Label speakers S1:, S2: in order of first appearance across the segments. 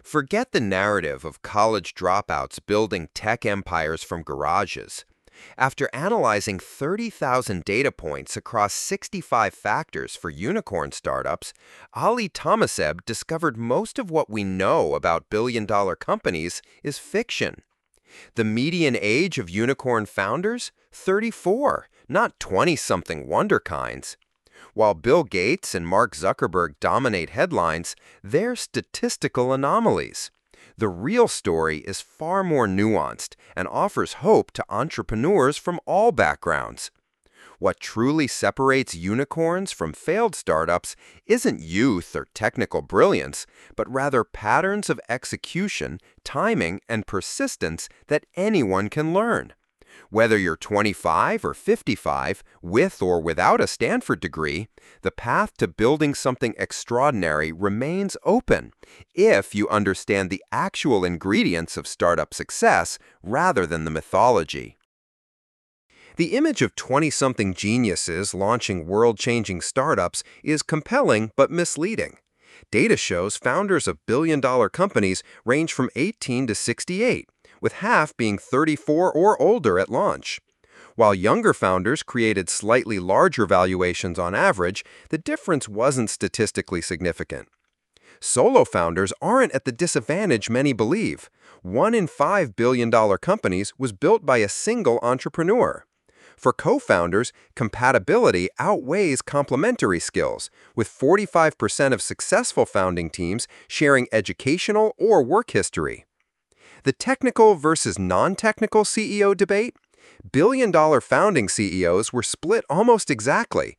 S1: Forget the narrative of college dropouts building tech empires from garages. After analyzing 30,000 data points across 65 factors for unicorn startups, Ali Tomaseb discovered most of what we know about billion-dollar companies is fiction. The median age of unicorn founders? 34, not 20-something wonderkinds. While Bill Gates and Mark Zuckerberg dominate headlines, they're statistical anomalies. The real story is far more nuanced and offers hope to entrepreneurs from all backgrounds. What truly separates unicorns from failed startups isn't youth or technical brilliance, but rather patterns of execution, timing, and persistence that anyone can learn. Whether you're 25 or 55, with or without a Stanford degree, the path to building something extraordinary remains open if you understand the actual ingredients of startup success rather than the mythology. The image of 20-something geniuses launching world-changing startups is compelling but misleading. Data shows founders of billion-dollar companies range from 18 to 68, with half being 34 or older at launch. While younger founders created slightly larger valuations on average, the difference wasn't statistically significant. Solo founders aren't at the disadvantage many believe. 1 in 5 billion-dollar companies was built by a single entrepreneur. For co-founders, compatibility outweighs complementary skills, with 45% of successful founding teams sharing educational or work history. The technical versus non-technical CEO debate? Billion-dollar founding CEOs were split almost exactly.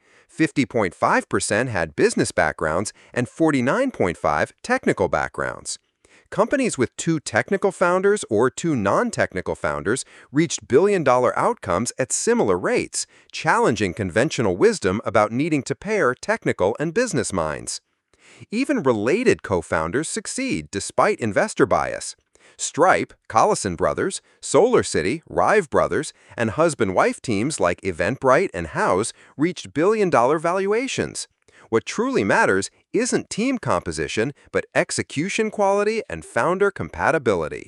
S1: 50.5% had business backgrounds and 49.5% technical backgrounds. Companies with 2 technical founders or 2 non-technical founders reached billion-dollar outcomes at similar rates, challenging conventional wisdom about needing to pair technical and business minds. Even related co-founders succeed despite investor bias. Stripe, Collison Brothers, SolarCity, Rive Brothers, and husband-wife teams like Eventbrite and Houzz reached billion-dollar valuations. What truly matters isn't team composition, but execution quality and founder compatibility.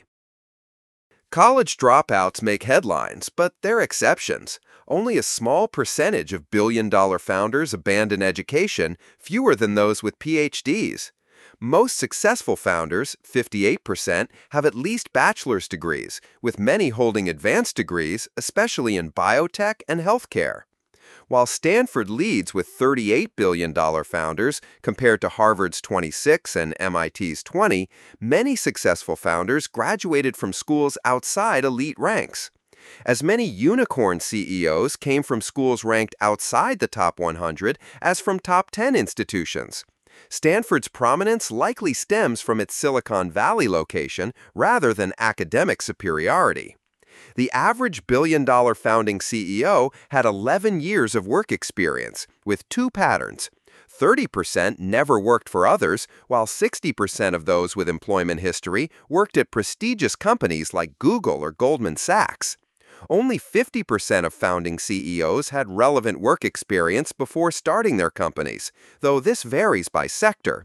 S1: College dropouts make headlines, but they're exceptions. Only a small percentage of billion-dollar founders abandon education, fewer than those with PhDs. Most successful founders, 58%, have at least bachelor's degrees, with many holding advanced degrees, especially in biotech and healthcare. While Stanford leads with $38 billion founders compared to Harvard's 26 and MIT's 20, many successful founders graduated from schools outside elite ranks. As many unicorn CEOs came from schools ranked outside the top 100 as from top 10 institutions. Stanford's prominence likely stems from its Silicon Valley location rather than academic superiority. The average billion-dollar founding CEO had 11 years of work experience, with 2 patterns. 30% never worked for others, while 60% of those with employment history worked at prestigious companies like Google or Goldman Sachs. Only 50% of founding CEOs had relevant work experience before starting their companies, though this varies by sector.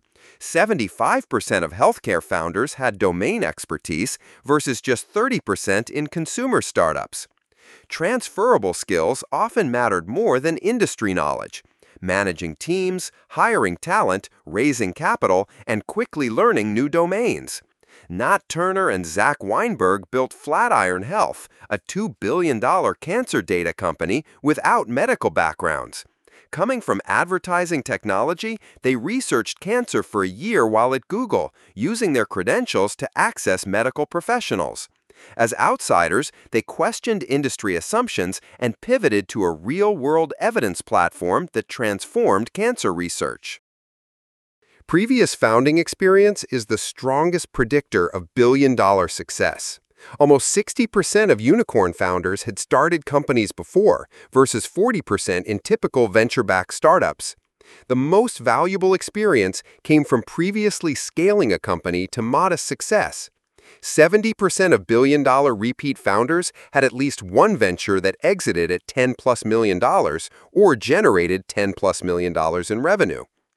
S1: 75% of healthcare founders had domain expertise versus just 30% in consumer startups. Transferable skills often mattered more than industry knowledge. Managing teams, hiring talent, raising capital, and quickly learning new domains. Nat Turner and Zach Weinberg built Flatiron Health, a $2 billion cancer data company without medical backgrounds. Coming from advertising technology, they researched cancer for a year while at Google, using their credentials to access medical professionals. As outsiders, they questioned industry assumptions and pivoted to a real-world evidence platform that transformed cancer research. Previous founding experience is the strongest predictor of billion-dollar success. Almost 60% of unicorn founders had started companies before, versus 40% in typical venture-backed startups. The most valuable experience came from previously scaling a company to modest success. 70% of billion-dollar repeat founders had at least one venture that exited at $10+ million or generated $10+ million in revenue.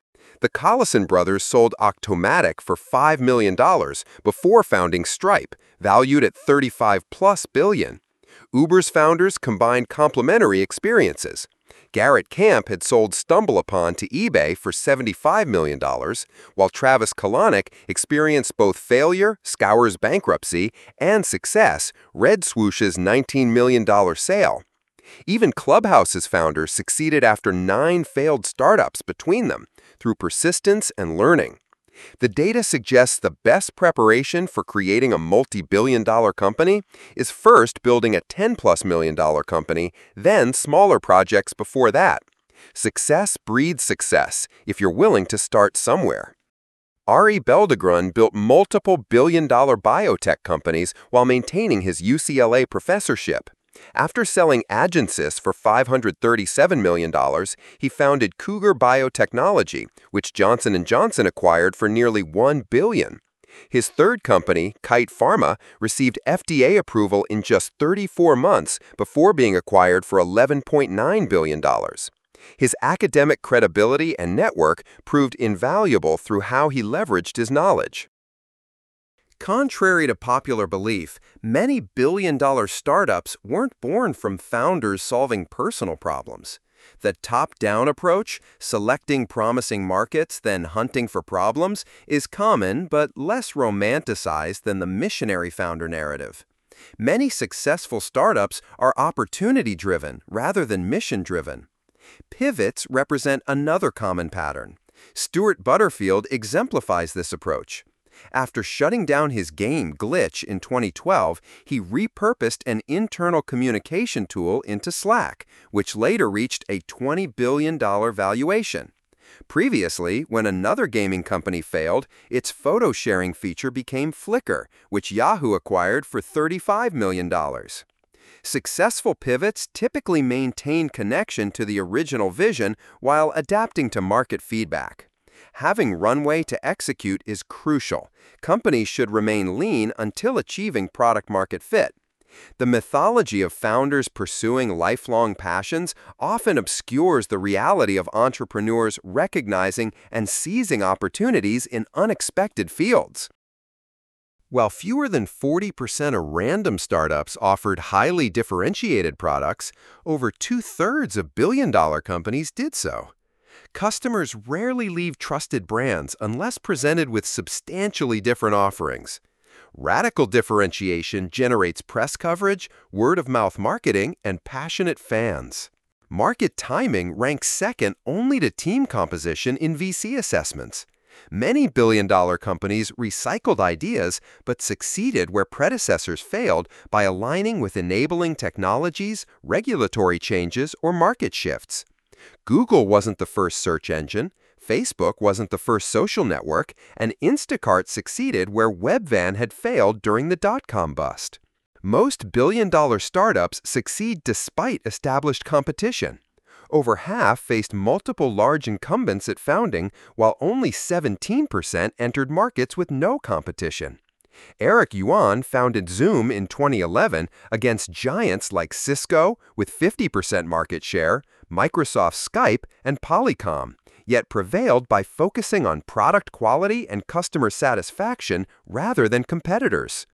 S1: The Collison brothers sold Octomatic for $5 million before founding Stripe, valued at 35+ billion. Uber's founders combined complementary experiences. Garrett Camp had sold StumbleUpon to eBay for $75 million, while Travis Kalanick experienced both failure, Scour's bankruptcy, and success, Red Swoosh's $19 million sale. Even Clubhouse's founders succeeded after 9 failed startups between them, through persistence and learning. The data suggests the best preparation for creating a multi-billion-dollar company is first building a $10+ million company, then smaller projects before that. Success breeds success if you're willing to start somewhere. Arie Belldegrun built multiple billion-dollar biotech companies while maintaining his UCLA professorship. After selling Agensys for $537 million, he founded Cougar Biotechnology, which Johnson & Johnson acquired for nearly $1 billion. His third company, Kite Pharma, received FDA approval in just 34 months before being acquired for $11.9 billion. His academic credibility and network proved invaluable through how he leveraged his knowledge. Contrary to popular belief, many billion-dollar startups weren't born from founders solving personal problems. The top-down approach, selecting promising markets, then hunting for problems, is common but less romanticized than the missionary founder narrative. Many successful startups are opportunity-driven rather than mission-driven. Pivots represent another common pattern. Stuart Butterfield exemplifies this approach. After shutting down his game Glitch in 2012, he repurposed an internal communication tool into Slack, which later reached a $20 billion valuation. Previously, when another gaming company failed, its photo sharing feature became Flickr, which Yahoo acquired for $35 million. Successful pivots typically maintain connection to the original vision while adapting to market feedback. Having runway to execute is crucial. Companies should remain lean until achieving product-market fit. The mythology of founders pursuing lifelong passions often obscures the reality of entrepreneurs recognizing and seizing opportunities in unexpected fields. While fewer than 40% of random startups offered highly differentiated products, over 2/3 of billion-dollar companies did so. Customers rarely leave trusted brands unless presented with substantially different offerings. Radical differentiation generates press coverage, word-of-mouth marketing, and passionate fans. Market timing ranks second only to team composition in VC assessments. Many billion-dollar companies recycled ideas but succeeded where predecessors failed by aligning with enabling technologies, regulatory changes, or market shifts. Google wasn't the first search engine, Facebook wasn't the first social network, and Instacart succeeded where Webvan had failed during the dot-com bust. Most billion-dollar startups succeed despite established competition. Over half faced multiple large incumbents at founding, while only 17% entered markets with no competition. Eric Yuan founded Zoom in 2011 against giants like Cisco with 50% market share, Microsoft Skype, and Polycom, yet prevailed by focusing on product quality and customer satisfaction rather than competitors.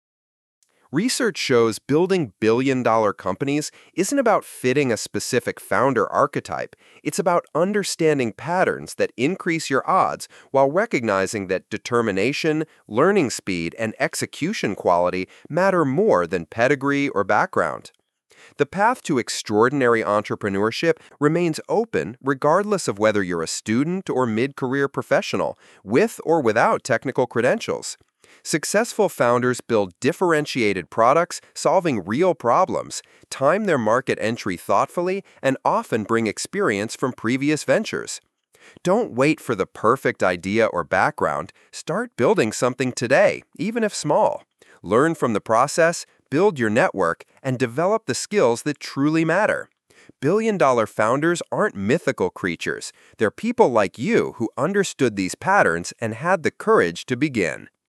S1: Research shows building billion-dollar companies isn't about fitting a specific founder archetype. It's about understanding patterns that increase your odds while recognizing that determination, learning speed, and execution quality matter more than pedigree or background. The path to extraordinary entrepreneurship remains open regardless of whether you're a student or mid-career professional, with or without technical credentials. Successful founders build differentiated products, solving real problems, time their market entry thoughtfully, and often bring experience from previous ventures. Don't wait for the perfect idea or background. Start building something today, even if small. Learn from the process, build your network, and develop the skills that truly matter. Billion-dollar founders aren't mythical creatures. They're people like you who understood these patterns and had the courage to begin.